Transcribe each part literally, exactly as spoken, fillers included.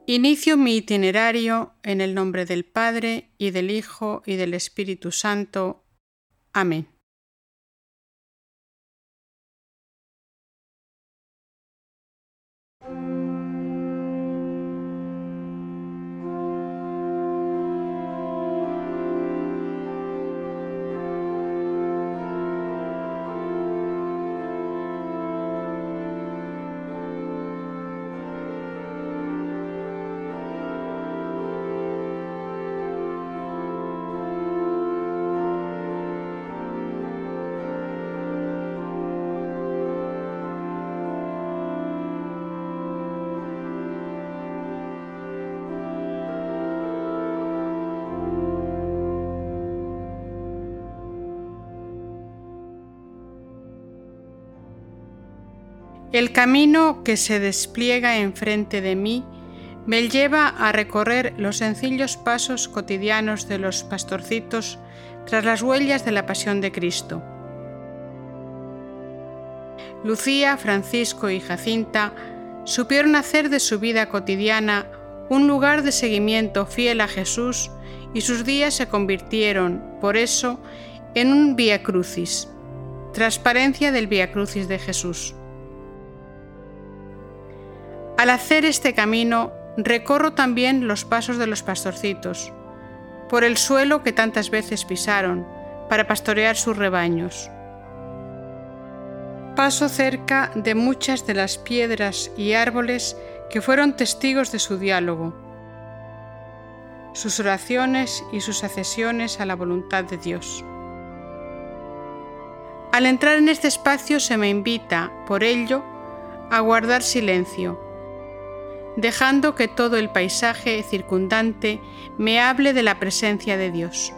Inicio mi itinerario en el nombre del Padre, y del Hijo, y del Espíritu Santo. Amén. El camino que se despliega enfrente de mí me lleva a recorrer los sencillos pasos cotidianos de los pastorcitos tras las huellas de la pasión de Cristo. Lucía, Francisco y Jacinta supieron hacer de su vida cotidiana un lugar de seguimiento fiel a Jesús, y sus días se convirtieron, por eso, en un Vía Crucis, transparencia del Vía Crucis de Jesús. Al hacer este camino, recorro también los pasos de los pastorcitos, por el suelo que tantas veces pisaron para pastorear sus rebaños. Paso cerca de muchas de las piedras y árboles que fueron testigos de su diálogo, sus oraciones y sus accesiones a la voluntad de Dios. Al entrar en este espacio se me invita, por ello, a guardar silencio, dejando que todo el paisaje circundante me hable de la presencia de Dios.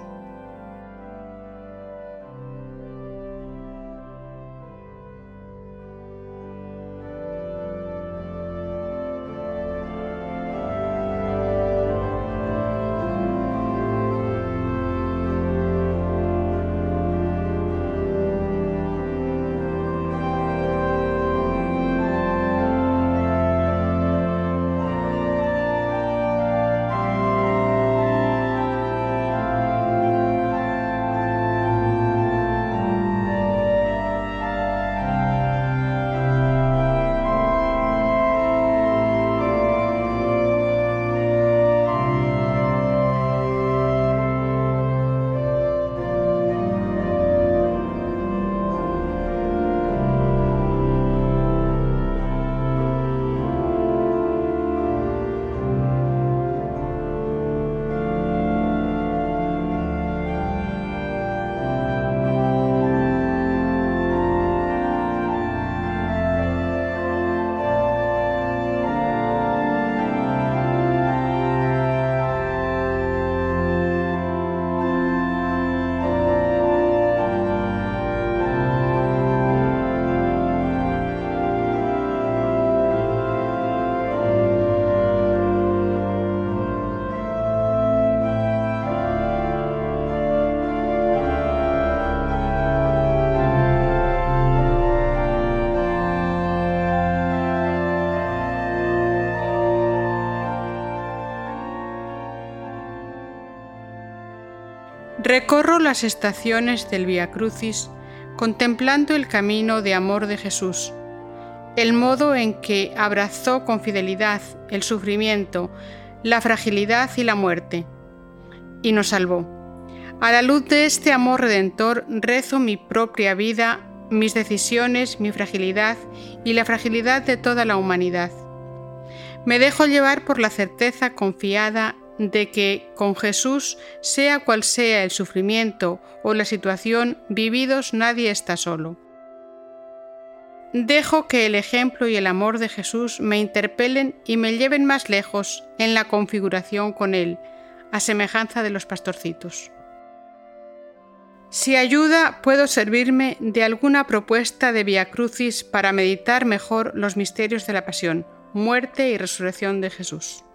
Recorro las estaciones del Vía Crucis contemplando el camino de amor de Jesús, el modo en que abrazó con fidelidad el sufrimiento, la fragilidad y la muerte, y nos salvó. A la luz de este amor redentor rezo mi propia vida, mis decisiones, mi fragilidad y la fragilidad de toda la humanidad. Me dejo llevar por la certeza confiada de que con Jesús, sea cual sea el sufrimiento o la situación vividos, nadie está solo. Dejo que el ejemplo y el amor de Jesús me interpelen y me lleven más lejos en la configuración con Él, a semejanza de los pastorcitos. Si ayuda, puedo servirme de alguna propuesta de Vía Crucis para meditar mejor los misterios de la pasión, muerte y resurrección de Jesús.